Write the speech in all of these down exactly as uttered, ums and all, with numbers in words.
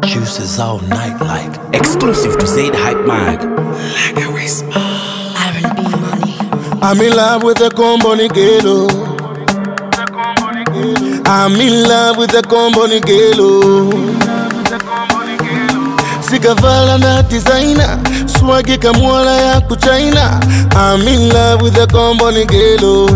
Juices all night like exclusive to Zaid Hype Mag. Like a whisper. R and B money. I'm in love with the Comboni Gelo. I'm in love with the Comboni Gelo. Sikavala na designer, swagi kamwala ya kuchaina. I'm in love with the Comboni Gelo.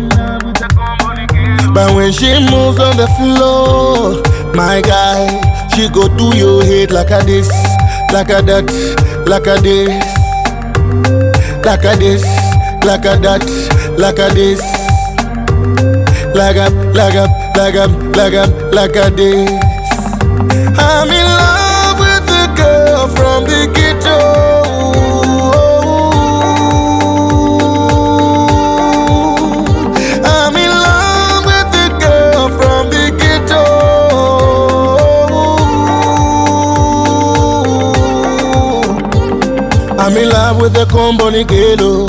But when she moves on the floor, my guy, she go do your head like a this, like a that, like a this, like a this, like a that, like a this, like a, like a, like a, like a, like a this. I'm in love with the girl from the ghetto. I'm in love with the Comboni Gelo.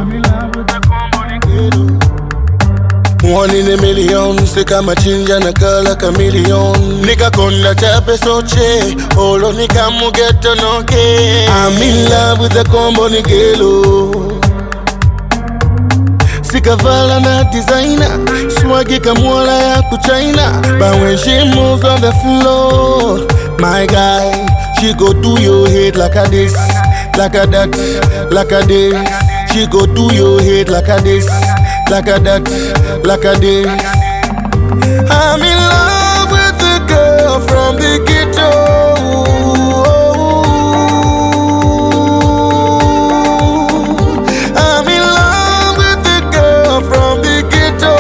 One in a million, sika machinja na kala chameleon. Nika konda chape soche, olo nika mugeto noke. I'm in love with the Comboni Gelo. Sika vala na designer, swagi kamwala ya kuchaina. But when she moves on the floor, my guy, she go do your head like a this, like a that, like a this. She go do your head like a this, like a that, like a this. I'm in love with the girl from the ghetto. I'm in love with the girl from the ghetto.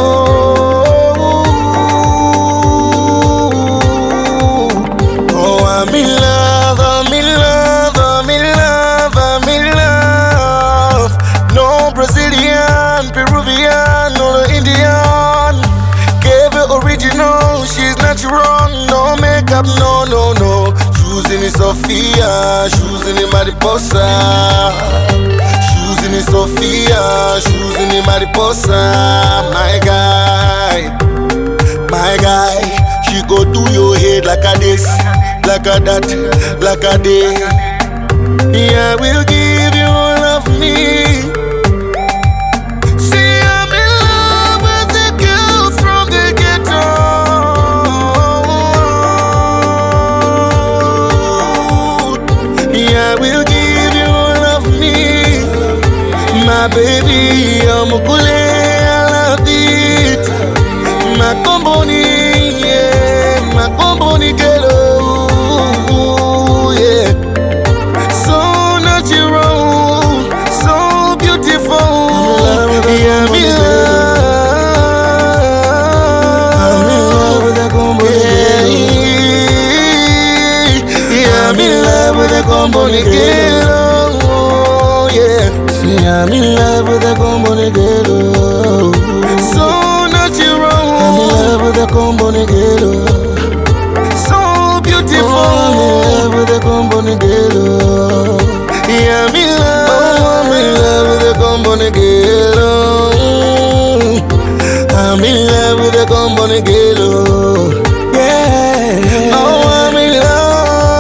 Oh, I'm in love, I'm in love, I'm in love, I'm in love. No Brazilian, Peruvian, no Indian. Gave her original, she's natural. No makeup, no, no, no. Choosing it Sophia, choosing it Mariposa. Choosing it Sophia, choosing it Mariposa. My guy, my guy. She go do your head like a this, like a that, like a day. Yeah, I will give you all of me. See, I'm in love with the girl from the ghetto. Yeah, I will give you all of me. My baby, I'm a kule, I love it. My Comboni, yeah, my Comboni Gelo. Comboni Gelo, oh, yeah. See, I'm in love with the Comboni Gelo. So natural. I'm in love with the Comboni Gelo. So beautiful. Oh, I'm in love with the Comboni Gelo. Yeah, I'm in love. Oh, I'm in love with the Comboni Gelo. I'm in love with the Comboni Gelo. Yeah. Oh, I'm in love.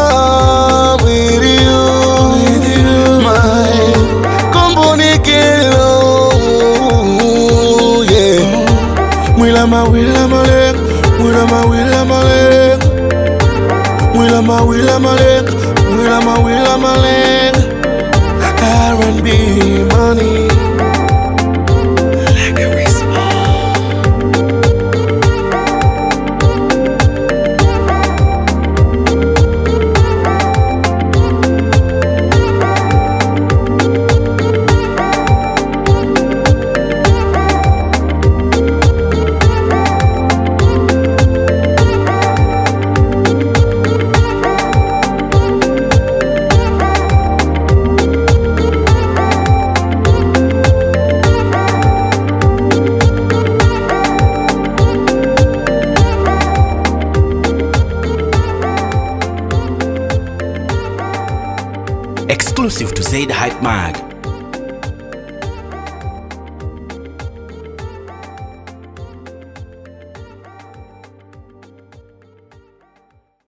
Wilama, Wilama, leg, Wilama, Wilama, leg, Wilama, Wilama, leg, Wilama, Wilama, leg. R and B money. Like a whisper. Exclusive to Zaid Hype Mag.